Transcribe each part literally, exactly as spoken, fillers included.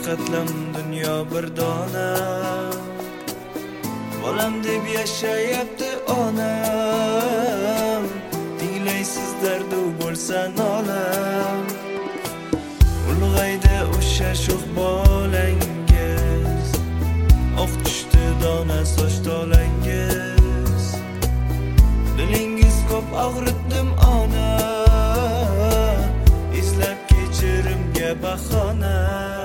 qatlam dunyo bir dona. Bolam deb yashayapti onam, tinglaysiz dardu bo'lsa nolam. Ulg'aydi o'sha sho'x bolangiz, oq tushdi dona soch tolangiz. Dilingiz ko'p og'ritdim ona, izlab kechirimga bahona.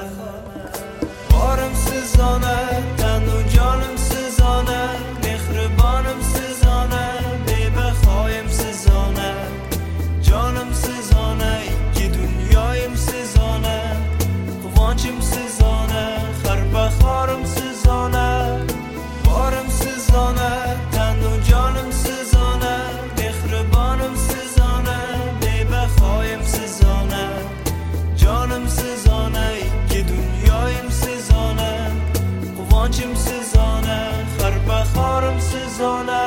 Borimsiz ona, tanu jonimsiz ona, mehribonimsiz ona, bebahoyimsiz ona. Jonimsiz ona, ikki dunyoyimsiz ona, quvonchimsiz ona, har bahorimsiz ona. Borimsiz ona, tanu jonimsiz ona, mehribonimsiz ona, bebahoyimsiz ona. Jonimsiz ona, ikki dunyoyimsiz ona, quvonchimsiz ona, har bahorimsiz ona.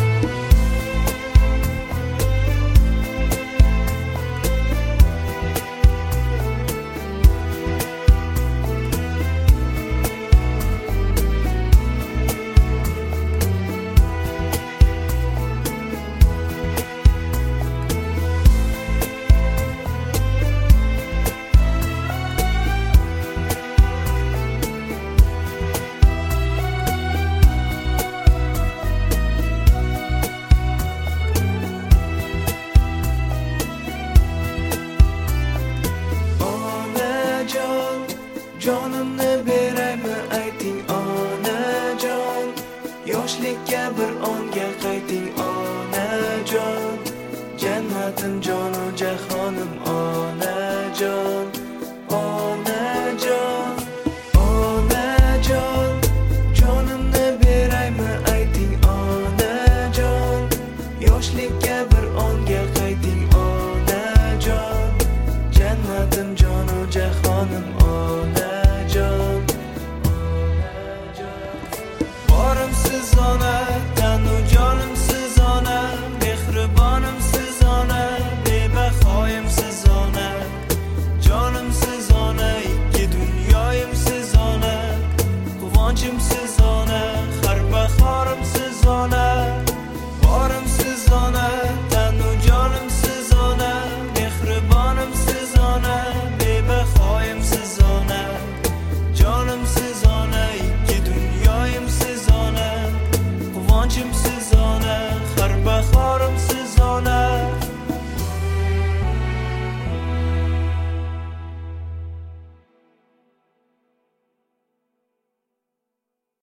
Jonimni beraymi ayting onajon, yoshlikka bir onga qayting onajon. Jannatim jonu jahonim onajon.